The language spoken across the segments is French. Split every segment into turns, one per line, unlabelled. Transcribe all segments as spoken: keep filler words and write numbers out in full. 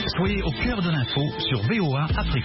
Soyez au cœur de l'info sur V O A Afrique.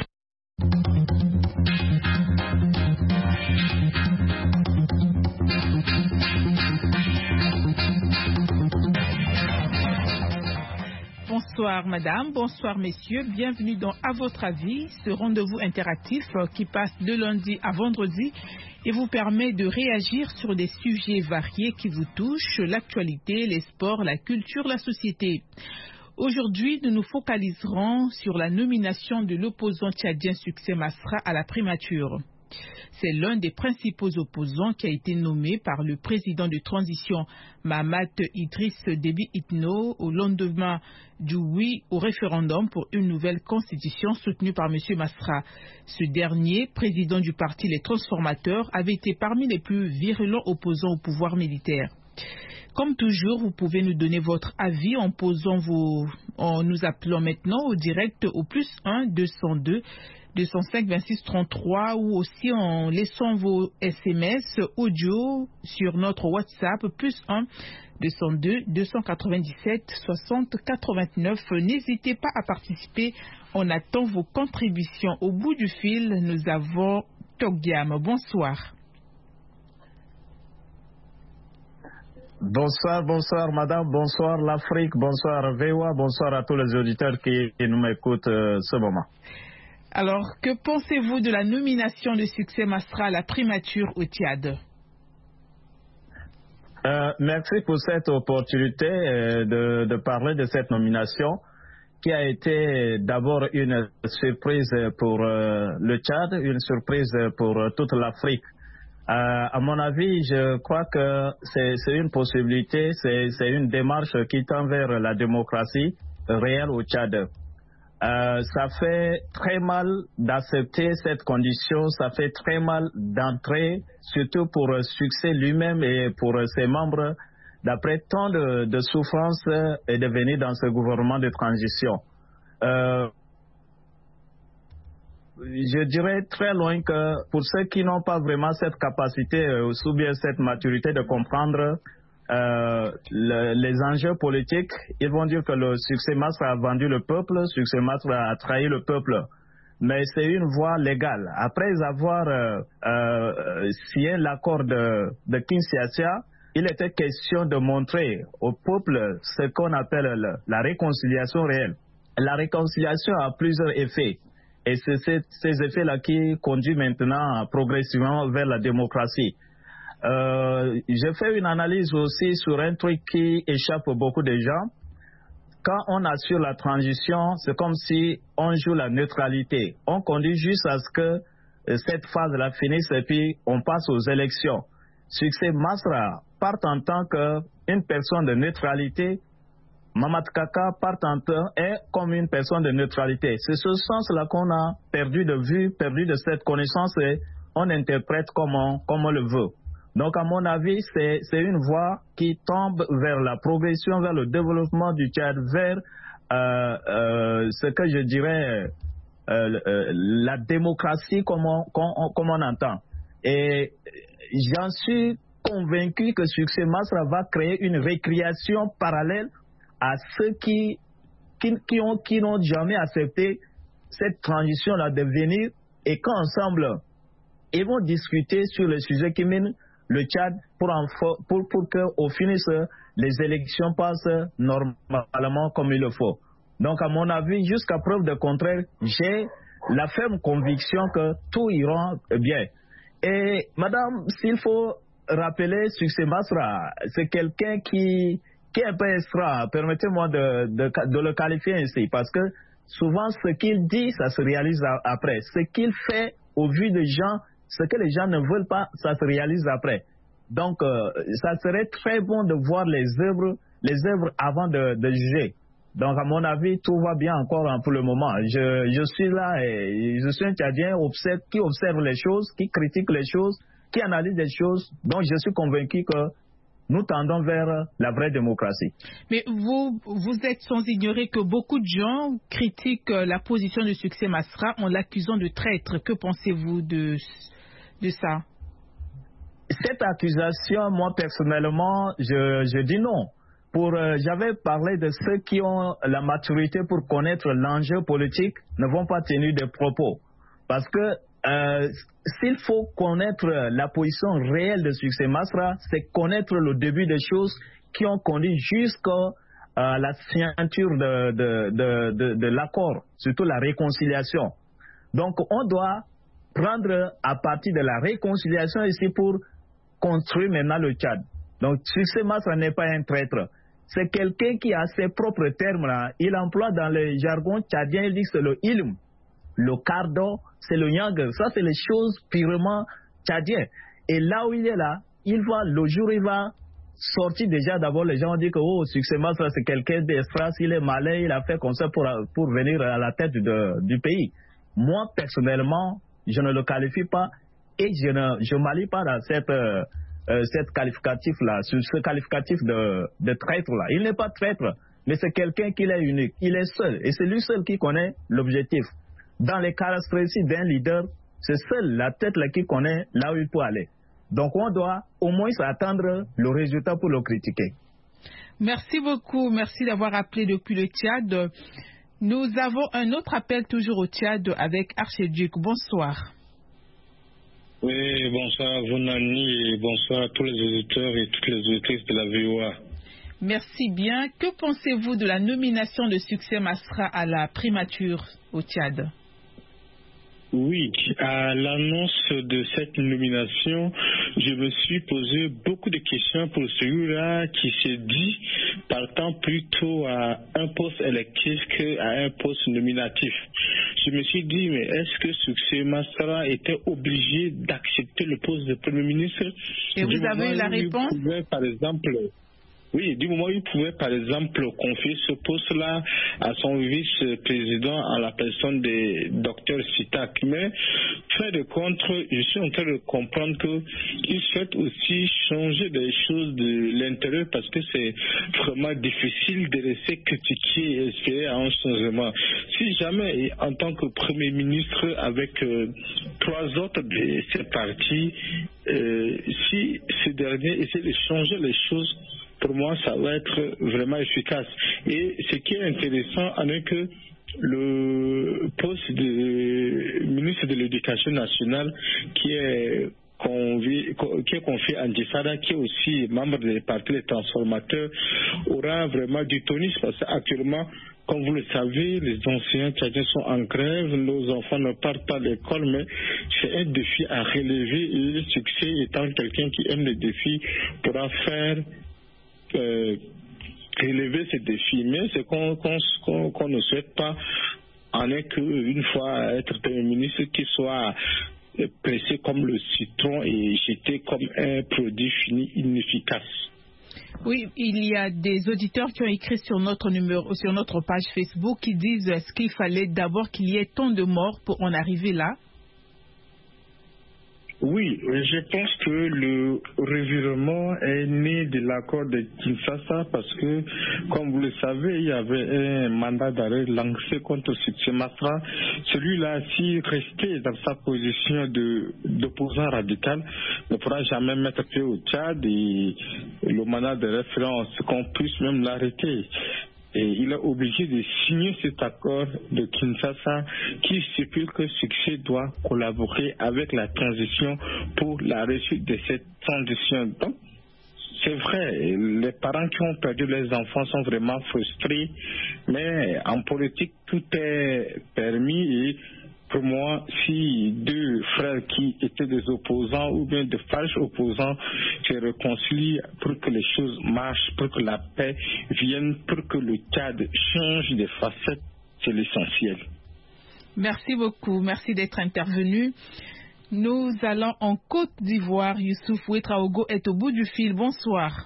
Bonsoir madame, bonsoir messieurs, bienvenue dans À votre avis, ce rendez-vous interactif qui passe de lundi à vendredi et vous permet de réagir sur des sujets variés qui vous touchent, l'actualité, les sports, la culture, la société. Aujourd'hui, nous nous focaliserons sur la nomination de l'opposant tchadien Succès Masra à la primature. C'est l'un des principaux opposants qui a été nommé par le président de transition Mahamat Idriss Déby Itno au lendemain du oui au référendum pour une nouvelle constitution soutenue par M. Masra. Ce dernier, président du parti Les Transformateurs, avait été parmi les plus virulents opposants au pouvoir militaire. Comme toujours, vous pouvez nous donner votre avis en posant vos, en nous appelant maintenant au direct au plus un deux cent deux deux cent cinq vingt-six trente-trois ou aussi en laissant vos S M S audio sur notre WhatsApp plus un deux cent deux deux cent quatre-vingt-dix-sept soixante quatre-vingt-neuf. N'hésitez pas à participer. On attend vos contributions. Au bout du fil, nous avons Togiam. Bonsoir.
Bonsoir, bonsoir madame, bonsoir l'Afrique, bonsoir V O A, bonsoir à tous les auditeurs qui, qui nous écoutent euh, ce moment.
Alors, que pensez-vous de la nomination de Succès Masra à la primature au Tchad?
euh, Merci pour cette opportunité euh, de, de parler de cette nomination qui a été d'abord une surprise pour euh, le Tchad, une surprise pour euh, toute l'Afrique. Euh, à mon avis, je crois que c'est, c'est une possibilité, c'est, c'est une démarche qui tend vers la démocratie réelle au Tchad. Euh, ça fait très mal d'accepter cette condition, ça fait très mal d'entrer, surtout pour euh, Succès lui-même et pour euh, ses membres, d'après tant de, de souffrances euh, et de venir dans ce gouvernement de transition. Euh, Je dirais très loin que pour ceux qui n'ont pas vraiment cette capacité euh, ou bien cette maturité de comprendre euh, le, les enjeux politiques, ils vont dire que le Succès Masra a vendu le peuple, Succès Masra a trahi le peuple. Mais c'est une voie légale. Après avoir euh, euh, signé l'accord de, de Kinshasa, il était question de montrer au peuple ce qu'on appelle le, la réconciliation réelle. La réconciliation a plusieurs effets. Et c'est ces effets-là qui conduisent maintenant progressivement vers la démocratie. Euh, j'ai fait une analyse aussi sur un truc qui échappe à beaucoup de gens. Quand on assure la transition, c'est comme si on joue la neutralité. On conduit juste à ce que cette phase-là finisse et puis on passe aux élections. Succès Masra part en tant qu'une personne de neutralité. Mahamat Kaka part en temps est comme une personne de neutralité. C'est ce sens-là qu'on a perdu de vue, perdu de cette connaissance et on interprète comme on, comme on le veut. Donc à mon avis, c'est, c'est une voie qui tombe vers la progression, vers le développement du Tchad, vers euh, euh, ce que je dirais euh, euh, la démocratie comme on, comme, on, comme on entend. Et j'en suis convaincu que Succès Masra va créer une récréation parallèle à ceux qui, qui, qui, ont, qui n'ont jamais accepté cette transition-là de venir et qu'ensemble, ils vont discuter sur le sujet qui mène le Tchad pour, pour, pour qu'au final, les élections passent normalement comme il le faut. Donc, à mon avis, jusqu'à preuve de contraire, j'ai la ferme conviction que tout ira bien. Et madame, s'il faut rappeler Succès Masra, c'est quelqu'un qui... qui est un peu extra, permettez-moi de, de, de le qualifier ainsi, parce que souvent ce qu'il dit, ça se réalise après. Ce qu'il fait au vu des gens, ce que les gens ne veulent pas, ça se réalise après. Donc, euh, ça serait très bon de voir les œuvres, les œuvres avant de, de juger. Donc, à mon avis, tout va bien encore pour le moment. Je, je suis là et je suis un Tchadien observe, qui observe les choses, qui critique les choses, qui analyse les choses. Donc, je suis convaincu que nous tendons vers la vraie démocratie.
Mais vous, vous êtes sans ignorer que beaucoup de gens critiquent la position de Succès Masra en l'accusant de traître. Que pensez-vous de, de ça?
Cette accusation, moi personnellement, je, je dis non. pour, euh, j'avais parlé de ceux qui ont la maturité pour connaître l'enjeu politique ne vont pas tenir des propos. Parce que euh, s'il faut connaître la position réelle de Succès Masra, c'est connaître le début des choses qui ont conduit jusqu'à euh, la signature de, de, de, de, de l'accord, surtout la réconciliation. Donc on doit prendre à partir de la réconciliation ici pour construire maintenant le Tchad. Donc Succès Masra n'est pas un traître. C'est quelqu'un qui a ses propres termes là. Il emploie dans le jargon tchadien, il dit que c'est le ilm, le cardo, c'est le yang. Ça, c'est les choses purement tchadiennes. Et là où il est là, il va, le jour où il va sortir déjà, d'abord les gens ont dit que oh, Succès Masra, c'est quelqu'un d'extra, il est malin, il a fait comme ça pour, pour venir à la tête de, du pays. Moi, personnellement, je ne le qualifie pas et je ne je m'allie pas dans cette... Euh, Euh, cette qualificatif là, ce qualificatif de, de traître là. Il n'est pas traître, mais c'est quelqu'un qui est unique. Il est seul et c'est lui seul qui connaît l'objectif. Dans les caractéristiques d'un leader, c'est seul la tête là qui connaît là où il peut aller. Donc on doit au moins s'attendre le résultat pour le critiquer.
Merci beaucoup, merci d'avoir appelé depuis le Tchad. Nous avons un autre appel toujours au Tchad avec Archiduc. Bonsoir.
Oui, bonsoir à vous Nani et bonsoir à tous les auditeurs et toutes les auditrices de la V O A.
Merci bien. Que pensez-vous de la nomination de Succès Masra à la primature au Tchad?
Oui, à l'annonce de cette nomination, je me suis posé beaucoup de questions pour celui-là qui se dit partant plutôt à un poste électif qu'à un poste nominatif. Je me suis dit, mais est-ce que Succès Masra était obligé d'accepter le poste de Premier ministre?
Et vous avez eu la réponse?
Pouvait, par exemple, oui, du moment où il pouvait, par exemple, confier ce poste-là à son vice-président en la personne de docteur Sitak. Mais, fait de contre, je suis en train de comprendre qu'il souhaite aussi changer des choses de l'intérieur parce que c'est vraiment difficile de rester critiqué et espérer un changement. Si jamais, en tant que Premier ministre, avec euh, trois autres de ces partis, euh, si ce dernier essaie de changer les choses, pour moi, ça va être vraiment efficace. Et ce qui est intéressant, c'est que le poste de ministre de l'Éducation nationale, qui est convié, qui est confié à Ndjifada, qui est aussi membre des partis des transformateurs, aura vraiment du tonus parce qu'actuellement, comme vous le savez, les enseignants tchadiens sont en grève, nos enfants ne partent pas à l'école, mais c'est un défi à relever et le Succès étant quelqu'un qui aime les défis pourra faire Euh, relever ces défis, mais c'est qu'on qu'on, qu'on ne souhaite pas en est qu'une fois être Premier ministre qui soit pressé comme le citron et jeté comme un produit fini inefficace.
Oui, il y a des auditeurs qui ont écrit sur notre numéro, sur notre page Facebook qui disent est-ce qu'il fallait d'abord qu'il y ait tant de morts pour en arriver là?
Oui, je pense que le revirement est né de l'accord de Kinshasa parce que, comme vous le savez, il y avait un mandat d'arrêt lancé contre Succès Masra. Celui-là, s'il restait dans sa position de, d'opposant radical, ne pourra jamais mettre pied au Tchad et le mandat de référence, qu'on puisse même l'arrêter. Et il est obligé de signer cet accord de Kinshasa qui stipule que Succès doit collaborer avec la transition pour la réussite de cette transition. Donc, c'est vrai, les parents qui ont perdu leurs enfants sont vraiment frustrés, mais en politique, tout est permis et pour moi, si deux frères qui étaient des opposants ou bien de fâches opposants se réconcilient pour que les choses marchent, pour que la paix vienne, pour que le Tchad change de facette, c'est l'essentiel.
Merci beaucoup, merci d'être intervenu. Nous allons en Côte d'Ivoire. Youssouf Ouetraogo est au bout du fil. Bonsoir.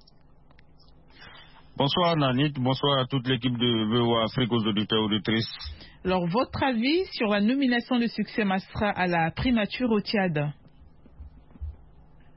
Bonsoir Nanit, bonsoir à toute l'équipe de V O A Afrique, aux auditeurs et auditrices.
Alors, votre avis sur la nomination de Succès Masra à la primature au Tchad?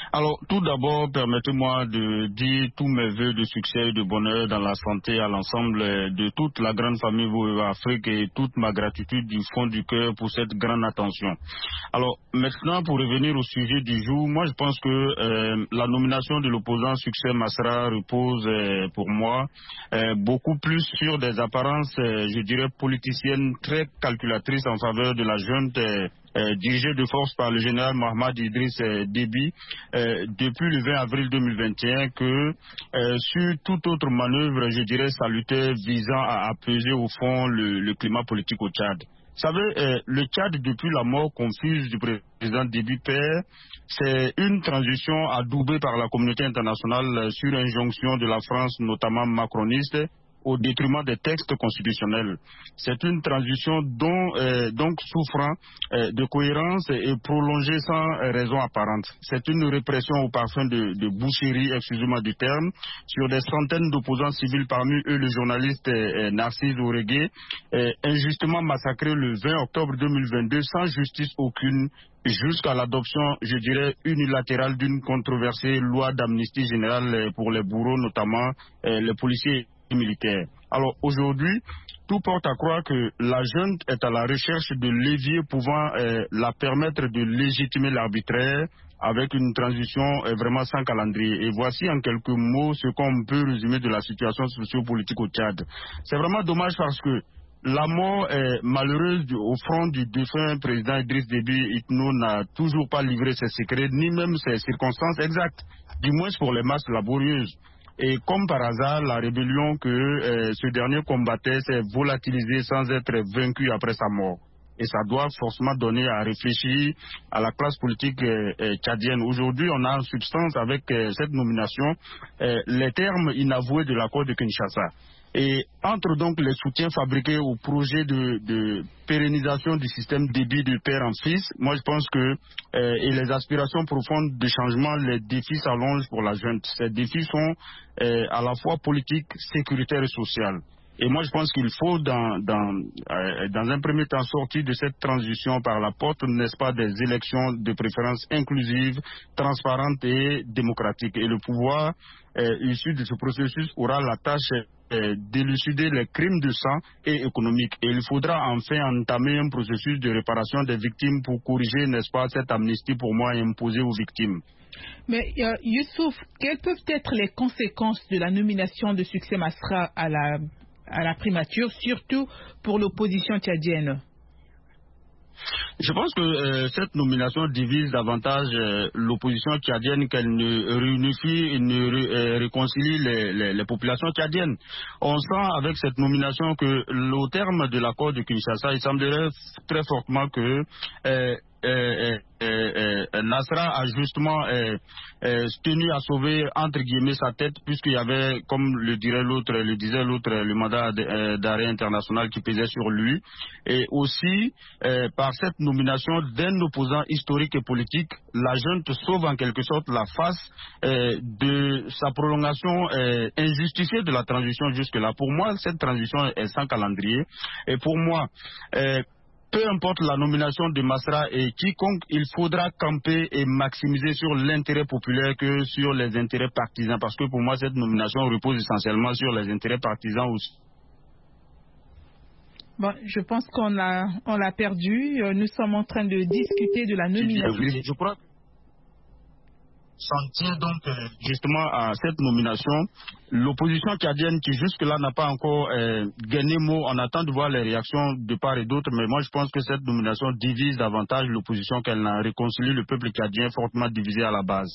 Alors, tout d'abord, permettez-moi de dire tous mes vœux de succès et de bonheur dans la santé à l'ensemble de toute la grande famille V O A Afrique et toute ma gratitude du fond du cœur pour cette grande attention. Alors, maintenant, pour revenir au sujet du jour, moi, je pense que euh, la nomination de l'opposant Succès Masra repose, euh, pour moi, euh, beaucoup plus sur des apparences, euh, je dirais, politiciennes très calculatrices en faveur de la junte euh, Euh, dirigé de force par le général Mohamed Idriss euh, Déby euh, depuis le vingt avril deux mille vingt et un que euh, sur toute autre manœuvre, je dirais, salutaire visant à apaiser au fond le, le climat politique au Tchad. Vous savez, euh, le Tchad, depuis la mort confuse du président Déby père, c'est une transition adoubée par la communauté internationale sur injonction de la France, notamment macroniste, au détriment des textes constitutionnels. C'est une transition dont, euh, donc souffrant euh, de cohérence et prolongée sans raison apparente. C'est une répression au parfum de, de boucherie, excusez-moi du terme, sur des centaines d'opposants civils, parmi eux le journaliste euh, Narcisse Oregué, euh, injustement massacré le vingt octobre deux mille vingt-deux sans justice aucune, jusqu'à l'adoption, je dirais, unilatérale d'une controversée loi d'amnistie générale pour les bourreaux, notamment euh, les policiers militaires. Alors aujourd'hui, tout porte à croire que la junte est à la recherche de leviers pouvant euh, la permettre de légitimer l'arbitraire avec une transition euh, vraiment sans calendrier. Et voici en quelques mots ce qu'on peut résumer de la situation sociopolitique au Tchad. C'est vraiment dommage parce que la mort euh, malheureuse du, au front du défunt président Idriss Déby Itno n'a toujours pas livré ses secrets, ni même ses circonstances exactes, du moins pour les masses laborieuses. Et comme par hasard, la rébellion que euh, ce dernier combattait s'est volatilisée sans être vaincu après sa mort. Et ça doit forcément donner à réfléchir à la classe politique euh, euh, tchadienne. Aujourd'hui, on a en substance avec euh, cette nomination euh, les termes inavoués de l'accord de Kinshasa. Et entre donc les soutiens fabriqués au projet de, de pérennisation du système Déby de père en fils, moi je pense que euh, et les aspirations profondes de changement, les défis s'allongent pour la junte. Ces défis sont euh, à la fois politiques, sécuritaires et sociaux. Et moi je pense qu'il faut dans, dans, euh, dans un premier temps sortir de cette transition par la porte, n'est-ce pas, des élections de préférence inclusives, transparentes et démocratiques. Et le pouvoir euh, issu de ce processus aura la tâche euh, d'élucider les crimes de sang et économiques. Et il faudra enfin entamer un processus de réparation des victimes pour corriger, n'est-ce pas, cette amnistie pour moi imposée aux victimes.
Mais euh, Youssouf, quelles peuvent être les conséquences de la nomination de Succès Masra à la à la primature, surtout pour l'opposition tchadienne?
Je pense que euh, cette nomination divise davantage euh, l'opposition tchadienne qu'elle ne réunifie et ne ré, euh, réconcilie les, les, les populations tchadiennes. On sent avec cette nomination que au terme de l'accord de Kinshasa, il semblerait très fortement que euh, euh, euh, euh, Nasra a justement euh, euh, tenu à sauver entre guillemets sa tête, puisqu'il y avait, comme le dirait l'autre, le disait l'autre, le mandat d'arrêt international qui pesait sur lui. Et aussi, euh, par cette nomination d'un opposant historique et politique, la junte sauve en quelque sorte la face euh, de sa prolongation euh, injustifiée de la transition jusque-là. Pour moi, cette transition est sans calendrier. Et pour moi, euh, peu importe la nomination de Masra et quiconque, il faudra camper et maximiser sur l'intérêt populaire que sur les intérêts partisans. Parce que pour moi, cette nomination repose essentiellement sur les intérêts partisans aussi.
Bon, je pense qu'on l'a on l'a perdu. Nous sommes en train de discuter de la nomination.
Je, je crois s'en tient donc euh, justement à cette nomination. L'opposition tchadienne qui jusque-là n'a pas encore euh, gagné mot, on attend de voir les réactions de part et d'autre, mais moi je pense que cette nomination divise davantage l'opposition qu'elle n'a réconcilié le peuple tchadien fortement divisé à la base.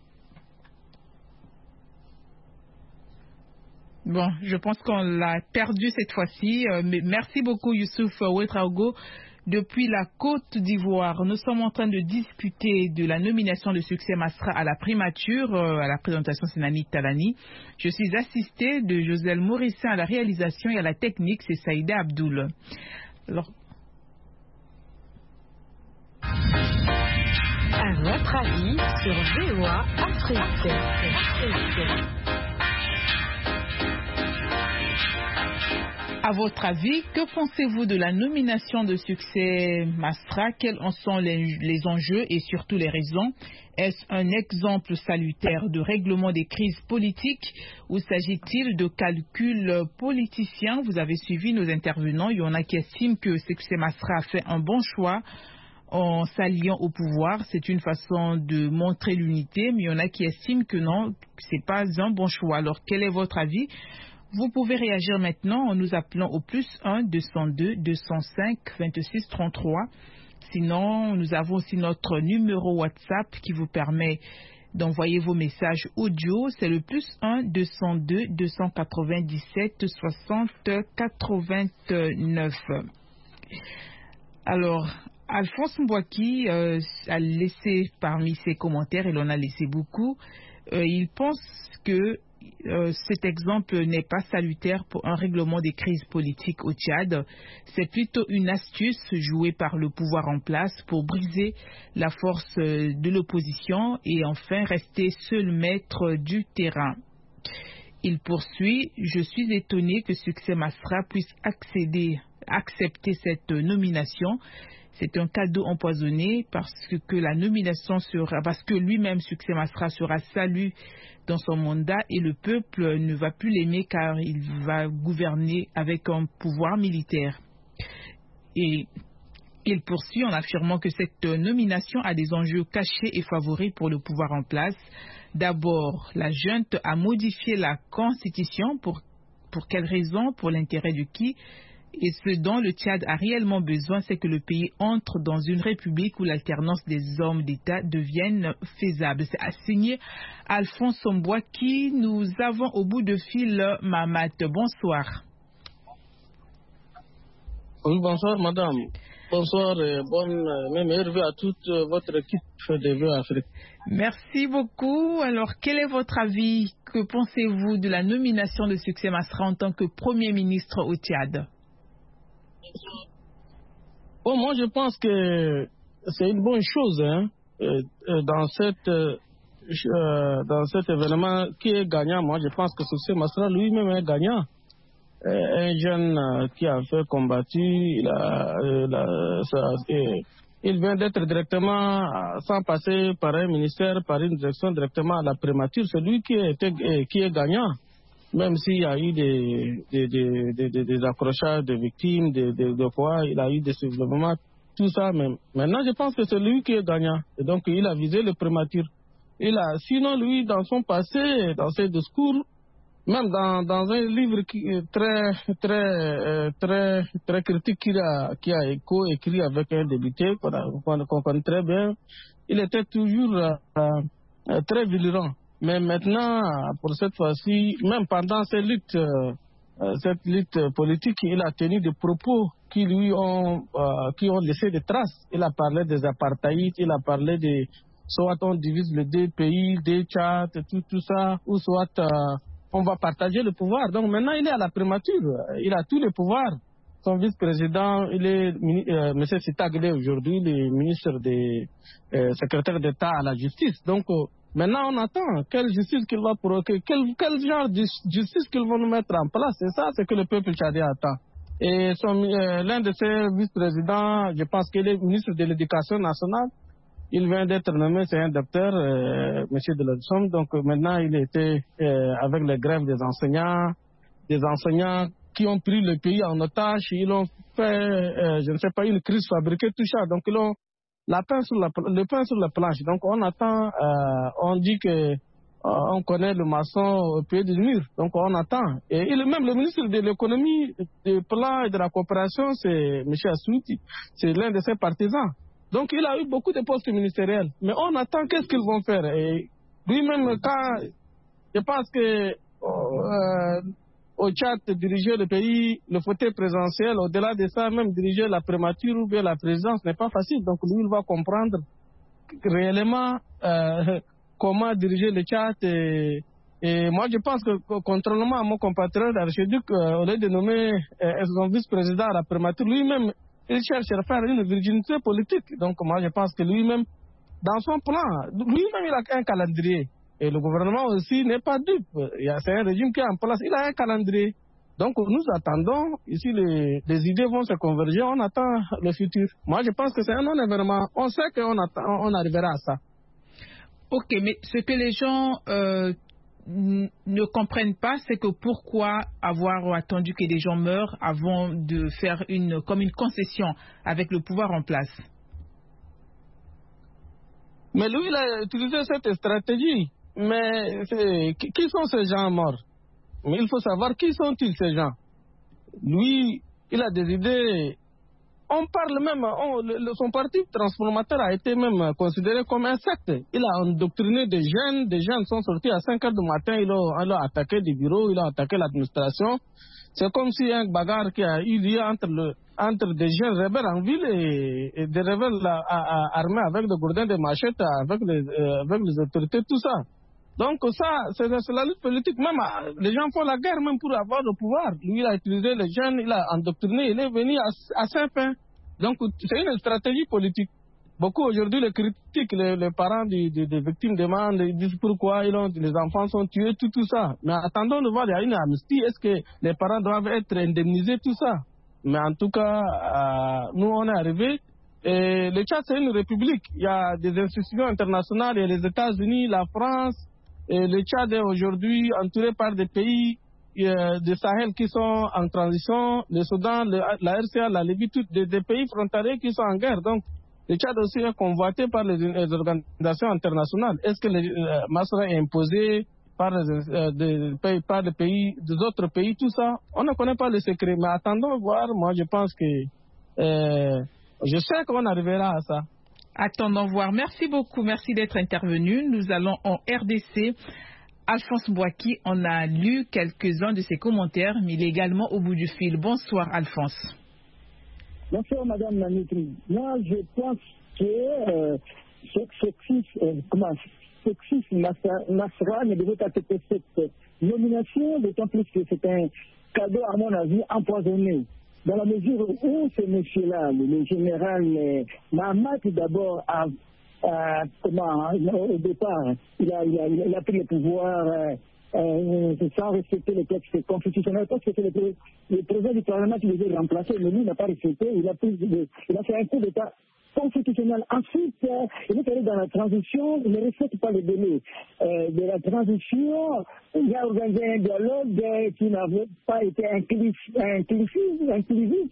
Bon, je pense qu'on l'a perdu cette fois-ci. Euh, mais merci beaucoup Youssouf Ouedraogo. Depuis la Côte d'Ivoire, nous sommes en train de discuter de la nomination de Succès Masra à la primature, euh, à la présentation Sénani Talani. Je suis assistée de Joselle Morissin à la réalisation et à la technique, c'est Saïda Abdoul. Alors...
À votre avis sur V O A Afrique. Afrique.
À votre avis, que pensez-vous de la nomination de Succès Masra? Quels en sont les, les enjeux et surtout les raisons? Est-ce un exemple salutaire de règlement des crises politiques ou s'agit-il de calculs politiciens? Vous avez suivi nos intervenants. Il y en a qui estiment que Succès Masra a fait un bon choix en s'alliant au pouvoir. C'est une façon de montrer l'unité, mais il y en a qui estiment que non, c'est pas un bon choix. Alors, quel est votre avis? Vous pouvez réagir maintenant en nous appelant au plus un deux cent deux deux cent cinq vingt-six trente-trois. Sinon, nous avons aussi notre numéro WhatsApp qui vous permet d'envoyer vos messages audio. C'est le plus un deux cent deux deux cent quatre-vingt-dix-sept soixante quatre-vingt-neuf. Alors, Alphonse Mbouaki euh, a laissé parmi ses commentaires, il en a laissé beaucoup, euh, il pense que Euh, cet exemple n'est pas salutaire pour un règlement des crises politiques au Tchad. C'est plutôt une astuce jouée par le pouvoir en place pour briser la force de l'opposition et enfin rester seul maître du terrain. Il poursuit: je suis étonné que Succès Masra puisse accéder, accepter cette nomination. C'est un cadeau empoisonné parce que la nomination sera, parce que lui-même Succès Masra sera salué dans son mandat et le peuple ne va plus l'aimer car il va gouverner avec un pouvoir militaire. Et il poursuit en affirmant que cette nomination a des enjeux cachés et favoris pour le pouvoir en place. D'abord, la junte a modifié la constitution. Pour, pour quelle raison? Pour l'intérêt de qui? Et ce dont le Tchad a réellement besoin, c'est que le pays entre dans une république où l'alternance des hommes d'État devienne faisable. C'est assigné Alphonse Mbouaki. Nous avons au bout de fil Mamat. Bonsoir.
Oui, bonsoir madame. Bonsoir et bonne même heure à toute votre équipe de V O A Afrique.
Merci beaucoup. Alors, quel est votre avis? Que pensez-vous de la nomination de Succès Masra en tant que Premier ministre au Tchad?
Bon, moi je pense que c'est une bonne chose hein, dans, cette, euh, dans cet événement qui est gagnant. Moi je pense que Succès Masra lui-même est gagnant. Euh, un jeune euh, qui a fait combattu, il, a, euh, la, ça, euh, il vient d'être directement, euh, sans passer par un ministère, par une direction directement à la primature. C'est lui qui est, qui est gagnant. Même s'il y a eu des, des, des, des, des, des accrochages de victimes, de, de, de quoi, il a eu des soulèvements, tout ça. Mais maintenant, je pense que c'est lui qui est gagnant. Et donc, il a visé le primature. Il a, sinon, lui, dans son passé, dans ses discours, même dans, dans un livre qui est très, très, euh, très, très critique qu'il a, qui a écho écrit avec un député qu'on qu'on connaît très bien, il était toujours euh, euh, très virulent. Mais maintenant, pour cette fois-ci, même pendant cette lutte, euh, cette lutte politique, il a tenu des propos qui lui ont, euh, qui ont laissé des traces. Il a parlé des apartheid, il a parlé de soit on divise les deux pays, des Tchad, tout, tout ça, ou soit euh, on va partager le pouvoir. Donc maintenant, il est à la primature, il a tous les pouvoirs. Son vice-président, il est, euh, M. Sitag, il est aujourd'hui le ministre des euh, secrétaire d'État à la justice. Donc, euh, maintenant, on attend quelle justice qu'il va provoquer, quel, quel genre de justice qu'ils vont nous mettre en place. C'est ça, c'est que le peuple tchadien attend. Et euh, l'un de ses vice-présidents, je pense qu'il est ministre de l'Éducation nationale. Il vient d'être nommé, c'est un docteur, euh, M. Deladson. Donc euh, maintenant, il était euh, avec les grèves des enseignants, des enseignants qui ont pris le pays en otage. Ils ont fait, euh, je ne sais pas, une crise fabriquée, tout ça. Donc ils ont la pain sur la, le pain sur la planche. Donc on attend, euh, on dit que euh, on connaît le maçon au pied du mur. Donc on attend. Et il, même le ministre de l'économie, du plan et de la coopération, c'est M. Assouti, c'est l'un de ses partisans. Donc il a eu beaucoup de postes ministériels. Mais on attend qu'est-ce qu'ils vont faire. Et lui-même, quand je pense que euh, au Tchad, diriger le pays, le fauteuil présidentiel, au-delà de ça, même diriger la primature ou bien la présidence n'est pas facile. Donc lui, il va comprendre réellement euh, comment diriger le Tchad. Et, et moi, je pense que, contrairement à mon compatriote archiduc, euh, au lieu de nommer euh, son vice-président à la primature, lui-même, il cherche à faire une virginité politique. Donc moi, je pense que lui-même, dans son plan, lui-même, il a un calendrier. Et le gouvernement aussi n'est pas dupe. C'est un régime qui est en place. Il a un calendrier. Donc nous attendons, ici les, les idées vont se converger, on attend le futur. Moi je pense que c'est un non-événement, on sait qu'on attend, on arrivera à ça.
Ok, mais ce que les gens euh, ne comprennent pas, c'est que pourquoi avoir attendu que les gens meurent avant de faire une, comme une concession avec le pouvoir en place.
Mais lui, il a utilisé cette stratégie. Mais qui sont ces gens morts? Mais il faut savoir qui sont-ils ces gens. Lui, il a des idées. On parle même, on, le, son parti transformateur a été même considéré comme un secte. Il a endoctriné des jeunes, des jeunes sont sortis à cinq heures du matin, il a, il a attaqué des bureaux, il a attaqué l'administration. C'est comme si un bagarre qui a eu lieu entre, le, entre des jeunes rebelles en ville et, et des rebelles à, à, à, armés avec des gourdins, des machettes, avec les, euh, avec les autorités, tout ça. Donc ça, c'est la lutte politique. Même les gens font la guerre même pour avoir le pouvoir. Lui, il a utilisé les jeunes, il a endoctriné, il est venu à, à saint fin. Donc c'est une stratégie politique. Beaucoup aujourd'hui les critiquent, les, les parents des, des, des victimes demandent, ils disent pourquoi ils ont, les enfants sont tués, tout, tout ça. Mais attendons de voir, il y a une amnistie. Est-ce que les parents doivent être indemnisés, tout ça? Mais en tout cas, euh, nous on est arrivés. Et le Tchad c'est une république. Il y a des institutions internationales, il y a les États-Unis, la France. Et le Tchad est aujourd'hui entouré par des pays euh, du Sahel qui sont en transition, le Soudan, le, la R C A, la Libye, tous des, des pays frontaliers qui sont en guerre. Donc, le Tchad aussi est convoité par les, les organisations internationales. Est-ce que le euh, Masra est imposé par les, euh, des, pays, par les pays, des autres pays, tout ça? On ne connaît pas le secret, mais attendons voir. Moi, je pense que euh, je sais qu'on arrivera à ça.
Attendons voir. Merci beaucoup. Merci d'être intervenu. Nous allons en R D C. Alphonse Boaki, on a lu quelques-uns de ses commentaires, mais il est également au bout du fil. Bonsoir, Alphonse.
Bonsoir, Madame la Maîtrise. Moi, je pense que euh, ce sexisme, euh, comment, sexisme Masra ne devait pas accepter cette nomination, d'autant plus que c'est un cadeau, à mon avis, empoisonné. Dans la mesure où ce monsieur-là, le général euh, Mahamat, d'abord, a, a, comment, au départ, il a, il a, il a pris le pouvoir euh, euh, sans respecter les textes constitutionnels, parce que c'est le, le président du Parlement qui les a remplacés, mais lui il n'a pas respecté, il a, pris, il a fait un coup d'État constitutionnel. Ensuite, euh, il est allé dans la transition, il ne respecte pas les délais euh, de la transition. Il a organisé un dialogue euh, qui n'avait pas été inclusif. inclusif, inclusif.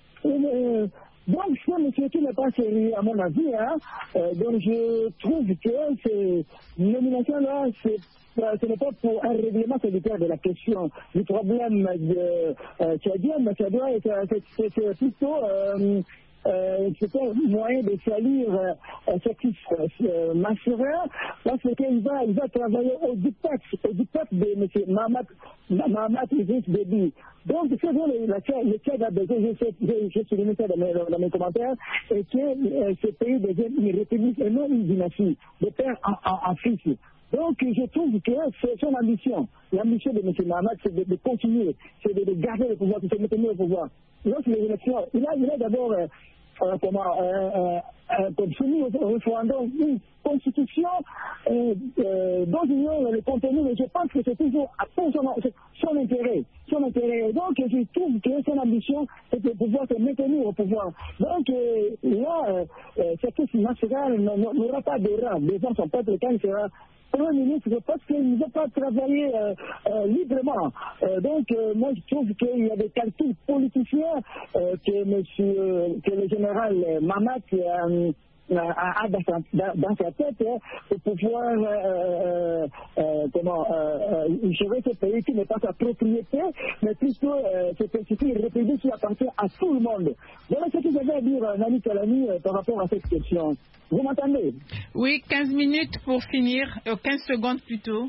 Euh, donc, ce monsieur qui n'est pas sérieux, à mon avis, hein, euh, donc je trouve que ces nominations-là, c'est ce n'est pas pour un règlement sanitaire de la question du problème de euh, Tchadien, mais ça doit être c'est plutôt euh, Euh, c'est un moyen de salir euh, ce euh, Masra, parce qu'il va, il va travailler au diktat, au diktat de M. Mahamat, Mahamat Idriss Déby. Donc, c'est vrai, le Tchad a besoin, j'ai souligné ça dans mes, dans mes commentaires, et que euh, ce pays devient une république et non une dynastie, de père en, en, en fils. Donc, je trouve que c'est son ambition. L'ambition de M. Mahamat, c'est de, de continuer, c'est de, de garder le pouvoir, de se maintenir au pouvoir. Donc, les élections, il a, il a d'abord euh, euh, comment, euh, euh, soumis au référendum une constitution euh, euh, dont ignore le contenu, mais je pense que c'est toujours pour son, son intérêt. Son intérêt. Donc, je trouve que son ambition, c'est de pouvoir se maintenir au pouvoir. Donc, euh, là, euh, euh, ce national n'aura pas de rang. Les gens sont pas quand il sera Premier ministre, parce qu'il ne veut pas travailler euh, euh, librement. Euh, donc, euh, moi, je trouve qu'il y a des calculs politiciens euh, que, monsieur, que le général Mahamat euh, a, a dans, sa, dans sa tête hein, pour pouvoir euh, euh, comment, euh, euh, gérer ce pays qui n'est pas sa propriété, mais plutôt euh, c'est une république qui appartient à tout le monde. Voilà ce que j'avais à dire, Nani Kalani, euh, par rapport à cette question. Vous m'entendez?
Oui, quinze minutes pour finir, euh, quinze secondes plutôt.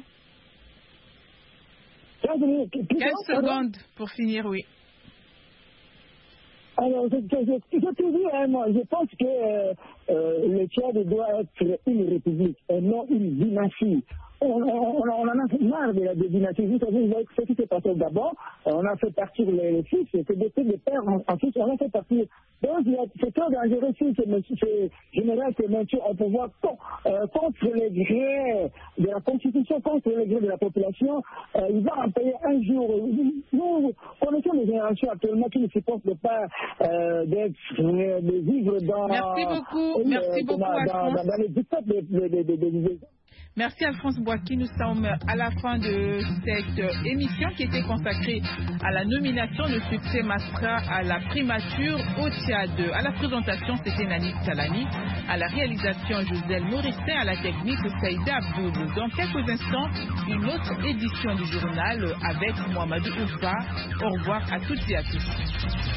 quinze, minutes,
quinze secondes pour finir, oui.
Alors, je, je, je, je te dis, hein, moi, je pense que euh, euh, le Tchad doit être une république et non une dynastie. On, on, on en a marre de la dynastie. Vous savez, ce qui s'est passé d'abord, on a fait partir les fils, c'est des de pères, ensuite on a fait partir. Donc c'est très dangereux si ce général se maintient au pouvoir euh, contre les grés de la Constitution, contre les grés de la population. Euh, il va en payer un jour. Nous connaissons des générations actuellement qui ne supportent pas euh, d'être, de vivre dans,
Merci beaucoup.
Euh,
Merci beaucoup,
dans, dans, dans les dictats de, de, de, de, de, de
Merci Alphonse Boaki. Nous sommes à la fin de cette émission qui était consacrée à la nomination de Succès Masra à la primature au Tchad. À la présentation, c'était Nani Salani. À la réalisation, Joselle Moristin. À la technique, Saïda Abdoul. Dans quelques instants, une autre édition du journal avec Mohamedou Oufa. Au revoir à toutes et à tous.